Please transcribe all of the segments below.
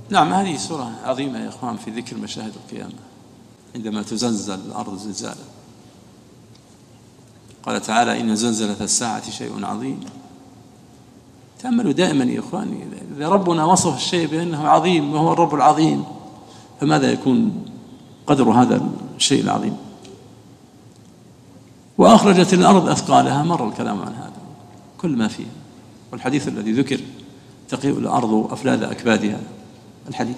نعم، هذه سورة عظيمة يا إخوان في ذكر مشاهد القيامة عندما تزلزل الأرض زلزالا. قال تعالى: إن زلزلة الساعة شيء عظيم. تأملوا دائما يا إخواني، إذا ربنا وصف الشيء بأنه عظيم وهو الرب العظيم، فماذا يكون قدر هذا الشيء العظيم؟ وأخرجت الأرض أثقالها، مر الكلام عن هذا كل ما فيها، والحديث الذي ذكر: تقيء الأرض أفلاذ أكبادها، الحديث.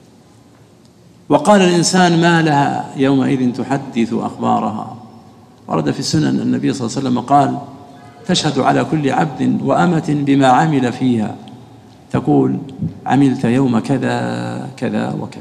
وقال الإنسان: ما لها يومئذ تحدث أخبارها. ورد في السنن النبي صلى الله عليه وسلم قال: تشهد على كل عبد وأمة بما عمل فيها، تقول: عملت يوم كذا كذا وكذا.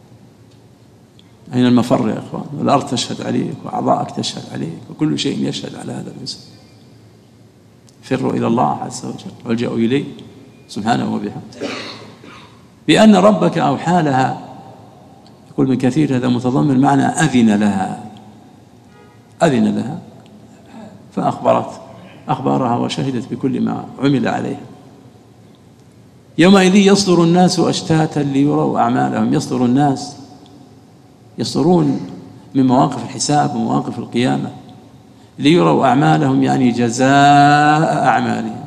أين المفر يا إخوان؟ الأرض تشهد عليك، وأعضاءك تشهد عليك، وكل شيء يشهد على هذا الإنسان. فروا إلى الله عز وجل والجأوا إليه سبحانه وبحمده. بأن ربك أوحى لها، يقول ابن كثير هذا متضمن معنى أذن لها، أذن لها فأخبرت أخبارها وشهدت بكل ما عمل عليها. يومئذ يصدر الناس أشتاتا ليروا أعمالهم. يصدر الناس، يصدرون من مواقف الحساب ومواقف القيامة، ليروا أعمالهم يعني جزاء أعمالهم.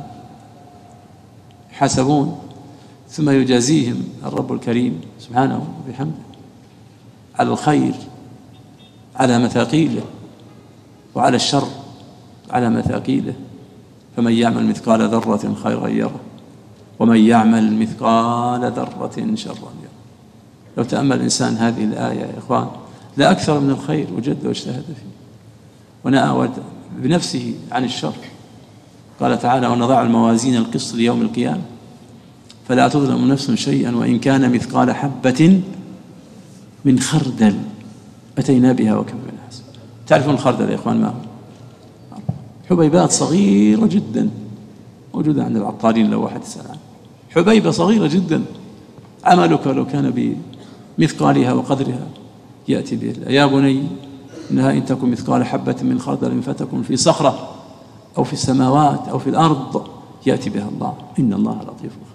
يحاسبون ثم يجازيهم الرب الكريم سبحانه وبحمده على الخير على مثاقيله، وعلى الشر على مثاقيله. فمن يعمل مثقال ذرة خيرا يره، ومن يعمل مثقال ذرة شرا يره. لو تأمل الإنسان هذه الآية يا إخوان، لا أكثر من الخير وجد واجتهد فيه ونأى بنفسه عن الشر. قال تعالى: ونضع الموازين القسط ليوم القيامة فلا تظلم نفس شيئا وإن كان مثقال حبة من خردل أتينا بها وكفى بنا حسبا. تعرفون الخردل يا إخوان ما هو؟ حبيبات صغيرة جدا موجودة عند العطارين لو واحد يسأل عنها. حبيبة صغيرة جدا، عملك لو كان بمثقالها وقدرها يأتي به. يا بني إنها إن تكن مثقال حبة من خردل فتكن في صخرة أو في السماوات أو في الأرض يأتي بها الله، إن الله لطيف خبير.